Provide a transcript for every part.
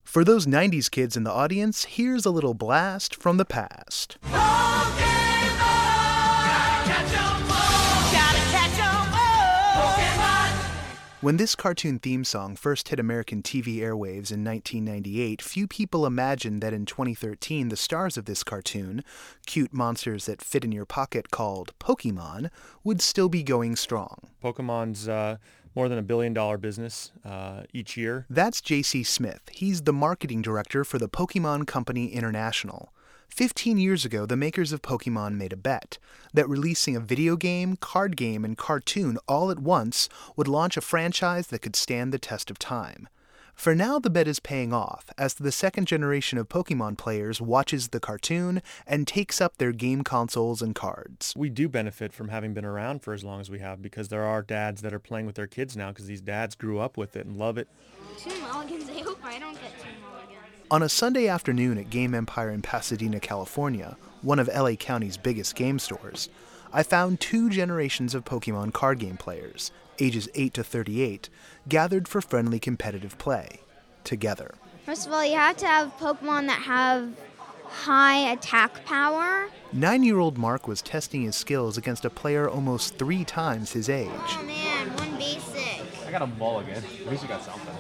For those 90s kids in the audience, here's a little blast from the past. When this cartoon theme song first hit American TV airwaves in 1998, few people imagined that in 2013 the stars of this cartoon, cute monsters that fit in your pocket called Pokemon, would still be going strong. Pokemon's more than $1 billion business each year. That's J.C. Smith. He's the marketing director for the Pokemon Company International. 15 years ago, the makers of Pokemon made a bet that releasing a video game, card game, and cartoon all at once would launch a franchise that could stand the test of time. For now, the bet is paying off, as the second generation of Pokemon players watches the cartoon and takes up their game consoles and cards. We do benefit from having been around for as long as we have, because there are dads that are playing with their kids now because these dads grew up with it and love it. 2 mulligans? I hope I don't get 2 mulligans. On a Sunday afternoon at Game Empire in Pasadena, California, one of LA County's biggest game stores, I found 2 generations of Pokemon card game players, ages 8 to 38, gathered for friendly competitive play, together. First of all, you have to have Pokemon that have high attack power. 9-year-old Mark was testing his skills against a player almost 3 times his age. Oh man, 1 basic. I got a mulligan. At least you got something.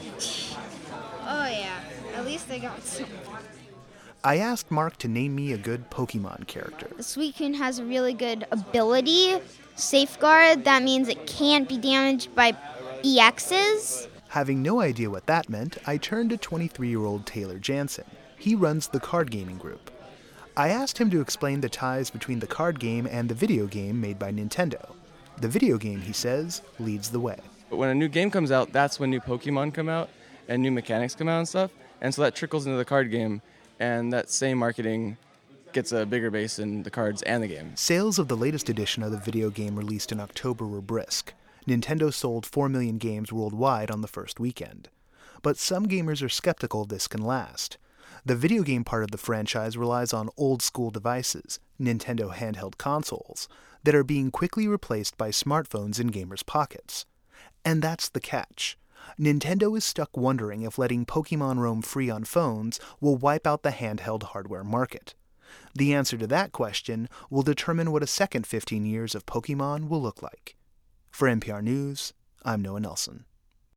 Oh yeah, at least I got something. I asked Mark to name me a good Pokemon character. The Suicune has a really good ability, Safeguard. That means it can't be damaged by EXs. Having no idea what that meant, I turned to 23-year-old Taylor Jansen. He runs the card gaming group. I asked him to explain the ties between the card game and the video game made by Nintendo. The video game, he says, leads the way. But when a new game comes out, that's when new Pokemon come out and new mechanics come out and stuff. And so that trickles into the card game, and that same marketing gets a bigger base in the cards and the game. Sales of the latest edition of the video game released in October were brisk. Nintendo sold 4 million games worldwide on the first weekend. But some gamers are skeptical this can last. The video game part of the franchise relies on old-school devices, Nintendo handheld consoles, that are being quickly replaced by smartphones in gamers' pockets. And that's the catch. Nintendo is stuck wondering if letting Pokemon roam free on phones will wipe out the handheld hardware market. The answer to that question will determine what a second 15 years of Pokemon will look like. For NPR News, I'm Noah Nelson.